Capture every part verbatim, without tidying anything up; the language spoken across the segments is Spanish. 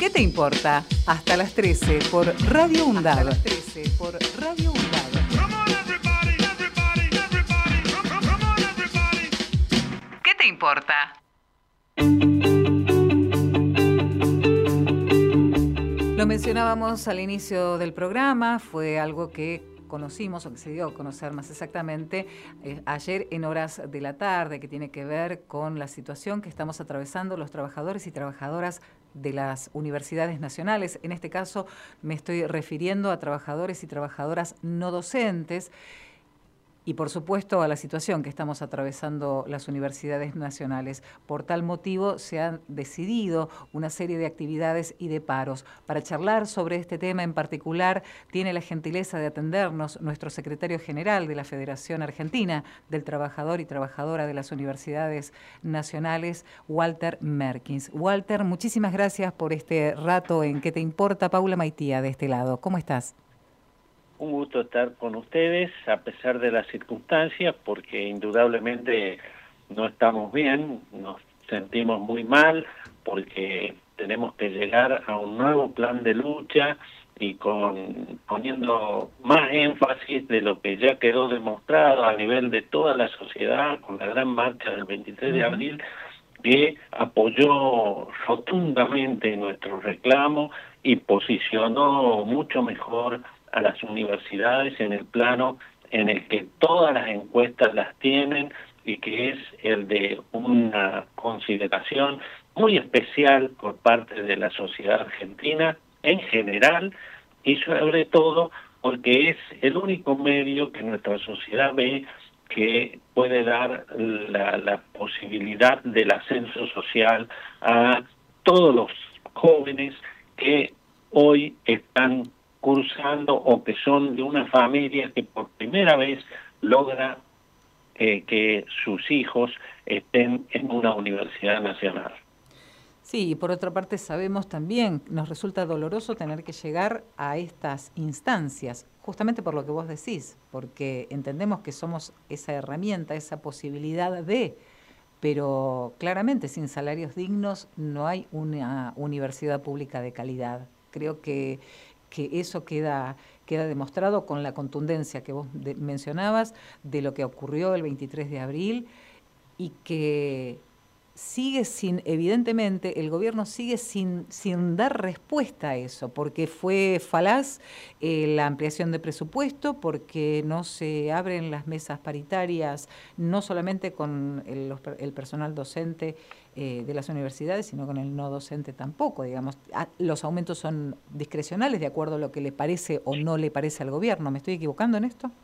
¿Qué te importa? Hasta las trece por Radio UNDAB. Hasta las trece por Radio UNDAB. ¿Qué te importa? Lo mencionábamos al inicio del programa, fue algo que conocimos, o que se dio a conocer más exactamente, eh, ayer en horas de la tarde, que tiene que ver con la situación que estamos atravesando los trabajadores y trabajadoras de las universidades nacionales. En este caso me estoy refiriendo a trabajadores y trabajadoras no docentes, y por supuesto a la situación que estamos atravesando las universidades nacionales. Por tal motivo se han decidido una serie de actividades y de paros. Para charlar sobre este tema en particular, tiene la gentileza de atendernos nuestro secretario general de la Federación Argentina del Trabajador y Trabajadora de las Universidades Nacionales, Walter Merkins. Walter, muchísimas gracias por este rato en ¿Qué te importa? Paula Maitía de este lado. ¿Cómo estás? Un gusto estar con ustedes, a pesar de las circunstancias, porque indudablemente no estamos bien, nos sentimos muy mal, porque tenemos que llegar a un nuevo plan de lucha y con poniendo más énfasis de lo que ya quedó demostrado a nivel de toda la sociedad con la gran marcha del veintitrés de abril, que apoyó rotundamente nuestro reclamo y posicionó mucho mejor a las universidades en el plano en el que todas las encuestas las tienen y que es el de una consideración muy especial por parte de la sociedad argentina en general y sobre todo porque es el único medio que nuestra sociedad ve que puede dar la, la posibilidad del ascenso social a todos los jóvenes que hoy están cursando o que son de una familia que por primera vez logra eh, que sus hijos estén en una universidad nacional. Sí, y por otra parte sabemos también, nos resulta doloroso tener que llegar a estas instancias, justamente por lo que vos decís, porque entendemos que somos esa herramienta, esa posibilidad de, pero claramente sin salarios dignos no hay una universidad pública de calidad. Creo que, que eso queda, queda demostrado con la contundencia que vos de, mencionabas de lo que ocurrió el veintitrés de abril y que sigue sin, evidentemente, el gobierno sigue sin, sin dar respuesta a eso, porque fue falaz eh, la ampliación de presupuesto, porque no se abren las mesas paritarias, no solamente con el, el personal docente eh, de las universidades, sino con el no docente tampoco, digamos. Los aumentos son discrecionales de acuerdo a lo que le parece o no le parece al gobierno. ¿Me estoy equivocando en esto?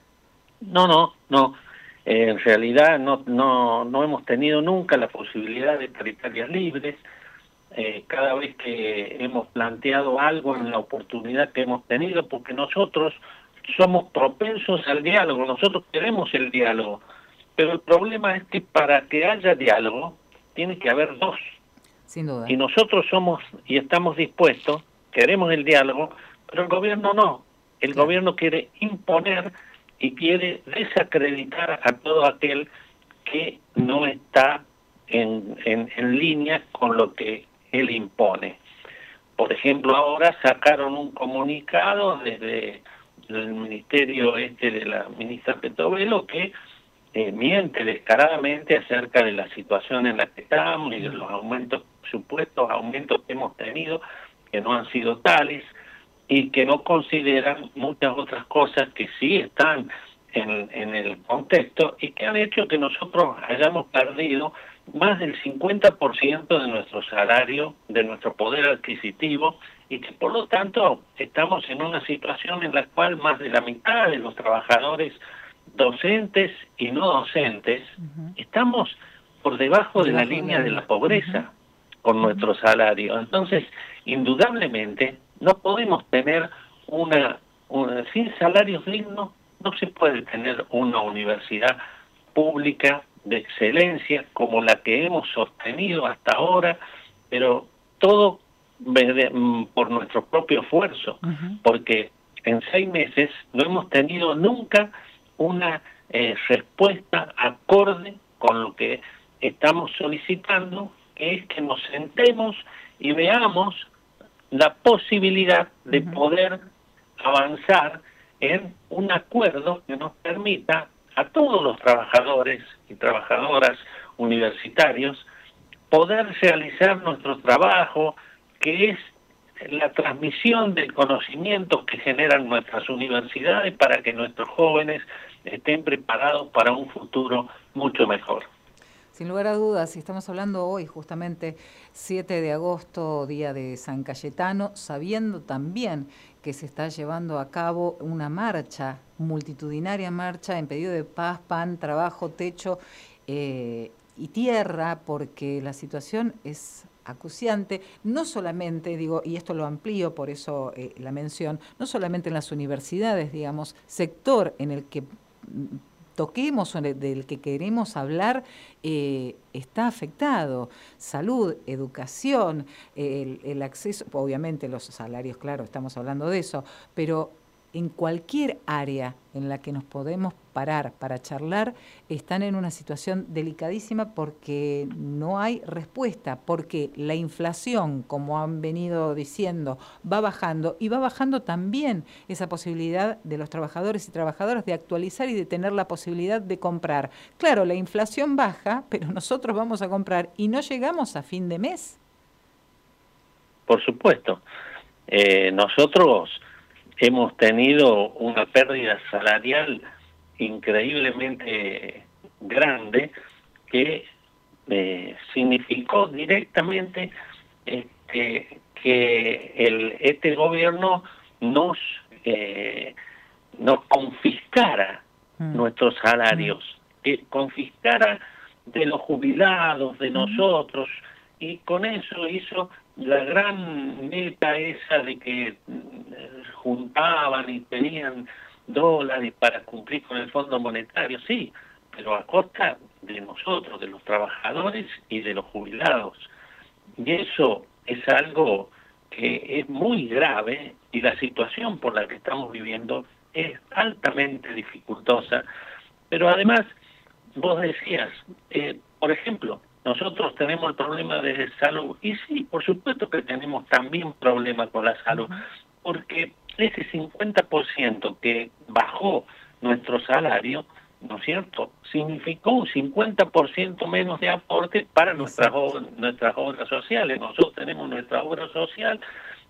No, no, no. En realidad no, no, no hemos tenido nunca la posibilidad de paritarias libres. Eh, cada vez que hemos planteado algo en la oportunidad que hemos tenido, porque nosotros somos propensos al diálogo, nosotros queremos el diálogo, pero el problema es que para que haya diálogo tiene que haber dos. Sin duda. Y nosotros somos y estamos dispuestos, queremos el diálogo, pero el gobierno no. El Claro. gobierno quiere imponer y quiere desacreditar a todo aquel que no está en, en, en línea con lo que él impone. Por ejemplo, ahora sacaron un comunicado desde el ministerio este de la ministra Petovelo que eh, miente descaradamente acerca de la situación en la que estamos y de los aumentos, supuestos aumentos que hemos tenido, que no han sido tales, y que no consideran muchas otras cosas que sí están en, en el contexto y que han hecho que nosotros hayamos perdido más del cincuenta por ciento de nuestro salario, de nuestro poder adquisitivo, y que por lo tanto estamos en una situación en la cual más de la mitad de los trabajadores docentes y no docentes uh-huh. estamos por debajo, debajo de la línea de la, de la pobreza uh-huh. con uh-huh. nuestro salario. Entonces, indudablemente, no podemos tener una, una, sin salarios dignos, no se puede tener una universidad pública de excelencia como la que hemos sostenido hasta ahora, pero todo por nuestro propio esfuerzo, uh-huh. porque en seis meses no hemos tenido nunca una eh, respuesta acorde con lo que estamos solicitando, que es que nos sentemos y veamos la posibilidad de Uh-huh. poder avanzar en un acuerdo que nos permita a todos los trabajadores y trabajadoras universitarios poder realizar nuestro trabajo, que es la transmisión del conocimiento que generan nuestras universidades para que nuestros jóvenes estén preparados para un futuro mucho mejor. Sin lugar a dudas, estamos hablando hoy justamente siete de agosto, día de San Cayetano, sabiendo también que se está llevando a cabo una marcha, multitudinaria marcha en pedido de paz, pan, trabajo, techo eh, y tierra, porque la situación es acuciante, no solamente, digo, y esto lo amplío, por eso eh, la mención, no solamente en las universidades, digamos, sector en el que toquemos o del que queremos hablar, eh, está afectado. Salud, educación, el, el acceso, obviamente los salarios, claro, estamos hablando de eso, pero en cualquier área en la que nos podemos parar para charlar, están en una situación delicadísima porque no hay respuesta, porque la inflación, como han venido diciendo, va bajando y va bajando también esa posibilidad de los trabajadores y trabajadoras de actualizar y de tener la posibilidad de comprar. Claro, la inflación baja, pero nosotros vamos a comprar y no llegamos a fin de mes. Por supuesto, eh, nosotros hemos tenido una pérdida salarial increíblemente grande que eh, significó directamente este, que el, este gobierno nos, eh, nos confiscara mm. nuestros salarios, mm. que confiscara de los jubilados, de mm. nosotros, y con eso hizo la gran meta esa de que juntaban y tenían dólares para cumplir con el Fondo Monetario, sí, pero a costa de nosotros, de los trabajadores y de los jubilados. Y eso es algo que es muy grave y la situación por la que estamos viviendo es altamente dificultosa. Pero además, vos decías, eh, por ejemplo, nosotros tenemos el problema de salud, y sí, por supuesto que tenemos también problemas con la salud, porque ese cincuenta por ciento que bajó nuestro salario, ¿no es cierto?, significó un cincuenta por ciento menos de aporte para nuestras, nuestras obras sociales. Nosotros tenemos nuestra obra social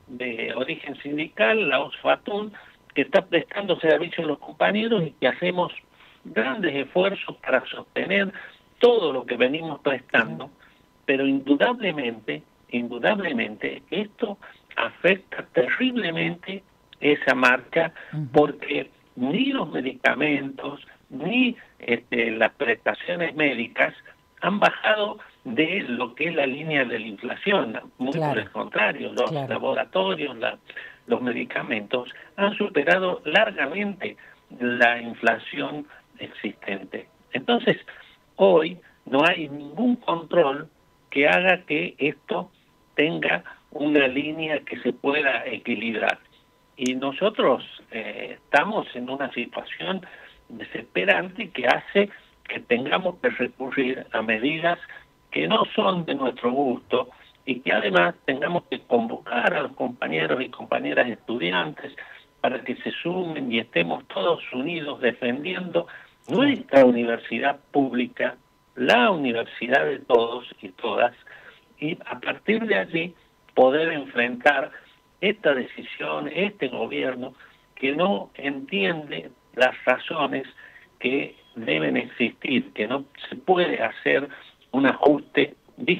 de origen sindical, la OSFATUN, que está prestando servicio a los compañeros y que hacemos grandes esfuerzos para sostener todo lo que venimos prestando, pero indudablemente, indudablemente, esto afecta terriblemente esa marcha, porque ni los medicamentos, ni este, las prestaciones médicas han bajado de lo que es la línea de la inflación, muy claro. por el contrario, los claro. laboratorios, la, los medicamentos han superado largamente la inflación existente. Entonces, hoy no hay ningún control que haga que esto tenga una línea que se pueda equilibrar. Y nosotros eh, estamos en una situación desesperante que hace que tengamos que recurrir a medidas que no son de nuestro gusto y que además tengamos que convocar a los compañeros y compañeras estudiantes para que se sumen y estemos todos unidos defendiendo nuestra universidad pública, la universidad de todos y todas, y a partir de allí poder enfrentar esta decisión, este gobierno que no entiende las razones que deben existir, que no se puede hacer un ajuste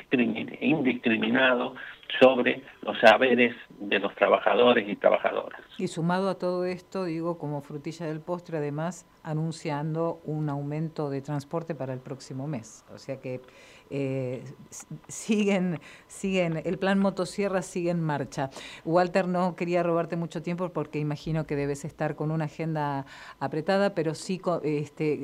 indiscriminado sobre los saberes de los trabajadores y trabajadoras. Y sumado a todo esto, digo, como frutilla del postre, además anunciando un aumento de transporte para el próximo mes. O sea que eh, siguen, siguen, el plan motosierra sigue en marcha. Walter, no quería robarte mucho tiempo porque imagino que debes estar con una agenda apretada, pero sí este,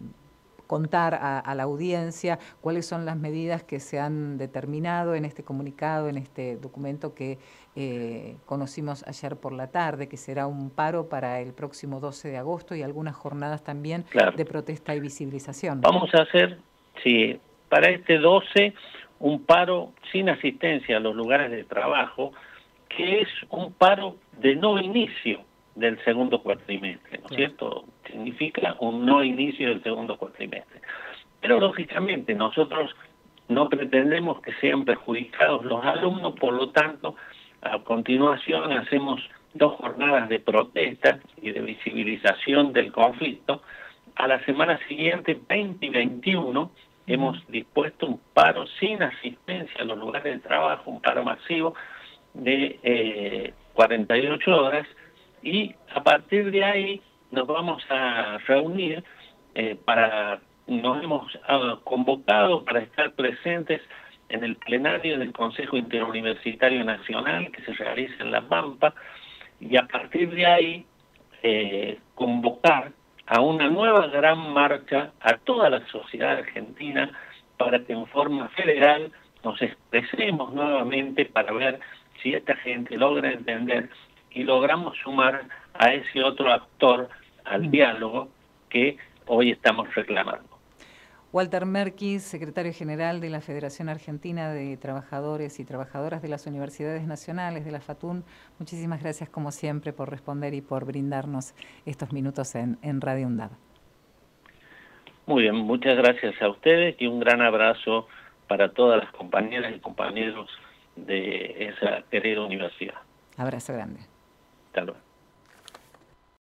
contar a, a la audiencia cuáles son las medidas que se han determinado en este comunicado, en este documento que eh, conocimos ayer por la tarde, que será un paro para el próximo doce de agosto y algunas jornadas también claro. de protesta y visibilización. Vamos a hacer, sí, para este doce un paro sin asistencia a los lugares de trabajo que es un paro de no inicio del segundo cuatrimestre, ¿no es cierto? Significa un no inicio del segundo cuatrimestre. Pero lógicamente nosotros no pretendemos que sean perjudicados los alumnos, por lo tanto, a continuación hacemos dos jornadas de protesta y de visibilización del conflicto. A la semana siguiente, veinte y veintiuno, hemos dispuesto un paro sin asistencia a los lugares de trabajo, un paro masivo de eh, cuarenta y ocho horas, y a partir de ahí nos vamos a reunir eh, para, nos hemos uh, convocado para estar presentes en el plenario del Consejo Interuniversitario Nacional que se realiza en La Pampa, y a partir de ahí eh, convocar a una nueva gran marcha a toda la sociedad argentina para que en forma federal nos expresemos nuevamente para ver si esta gente logra entender y logramos sumar a ese otro actor al diálogo que hoy estamos reclamando. Walter Merkis, secretario general de la Federación Argentina de Trabajadores y Trabajadoras de las Universidades Nacionales, de la FATUN, muchísimas gracias como siempre por responder y por brindarnos estos minutos en, en Radio UNDAB. Muy bien, muchas gracias a ustedes y un gran abrazo para todas las compañeras y compañeros de esa querida universidad. Abrazo grande. Hasta luego.